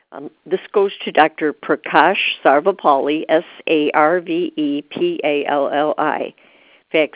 This goes to Dr. Prakash Sarvepalli, Sarvepalli, fax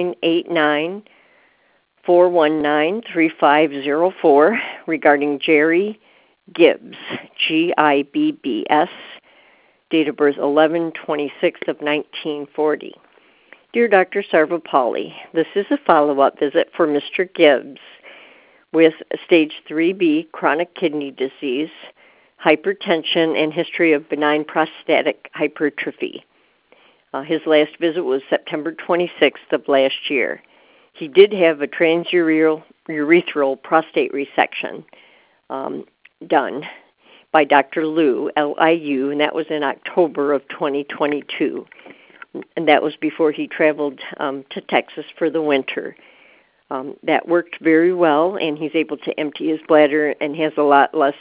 989-419-3504, regarding Jerry Gibbs, Gibbs, date of birth 11/26 of 1940. Dear Dr. Sarvepalli, this is a follow-up visit for Mr. Gibbs with stage 3B chronic kidney disease, hypertension, and history of benign prostatic hypertrophy. His last visit was September 26th of last year. He did have a transurethral prostate resection done by Dr. Liu, Liu, and that was in October of 2022. And that was before he traveled to Texas for the winter. That worked very well, and he's able to empty his bladder and has a lot less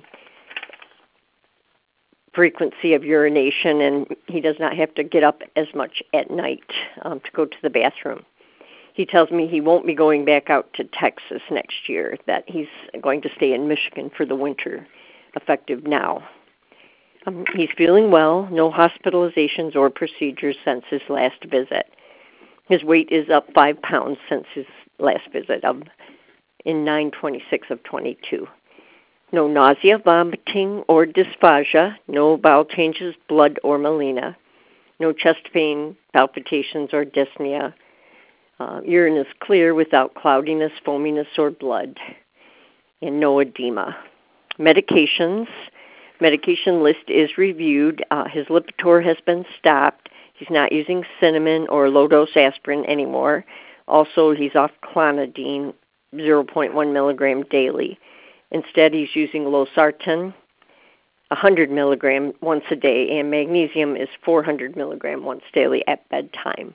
frequency of urination, and he does not have to get up as much at night to go to the bathroom. He tells me he won't be going back out to Texas next year, that he's going to stay in Michigan for the winter, effective now. He's feeling well, no hospitalizations or procedures since his last visit. His weight is up 5 pounds since his last visit in 9/26 of 22. No nausea, vomiting, or dysphagia, no bowel changes, blood, or melena, no chest pain, palpitations, or dyspnea. Urine is clear without cloudiness, foaminess, or blood, and no edema. Medication list is reviewed. His Lipitor has been stopped. He's not using cinnamon or low-dose aspirin anymore. Also, he's off clonidine, 0.1 milligram daily. Instead, he's using losartan, 100 milligram once a day, and magnesium is 400 milligram once daily at bedtime.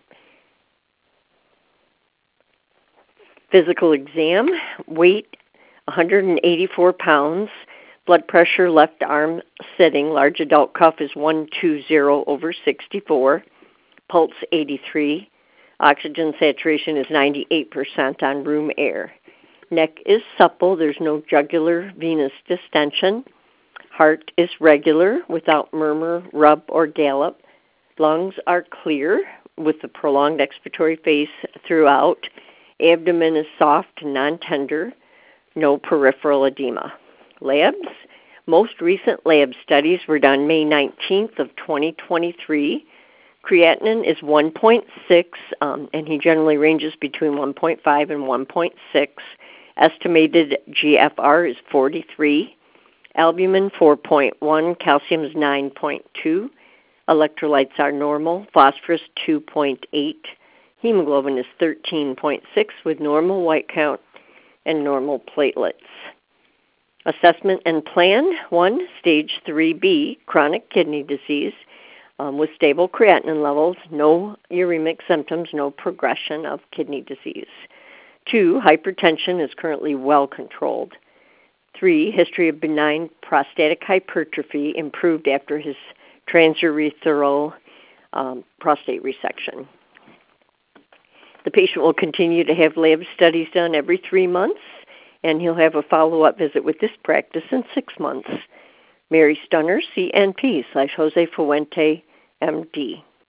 Physical exam, weight 184 pounds, blood pressure left arm sitting, large adult cuff is 120/64, pulse 83, oxygen saturation is 98% on room air. Neck is supple, there's no jugular venous distension. Heart is regular without murmur, rub, or gallop. Lungs are clear with the prolonged expiratory phase throughout. Abdomen is soft, non-tender, no peripheral edema. Labs, most recent lab studies were done May 19th of 2023. Creatinine is 1.6, and he generally ranges between 1.5 and 1.6. Estimated GFR is 43. Albumin 4.1, calcium is 9.2. Electrolytes are normal. Phosphorus 2.8. Hemoglobin is 13.6 with normal white count and normal platelets. Assessment and plan: 1, stage 3B, chronic kidney disease with stable creatinine levels, no uremic symptoms, no progression of kidney disease. 2, hypertension is currently well controlled. 3, history of benign prostatic hypertrophy, improved after his transurethral prostate resection. The patient will continue to have lab studies done every 3 months, and he'll have a follow-up visit with this practice in 6 months. Mary Stunner, CNP /Jose Fuente, MD.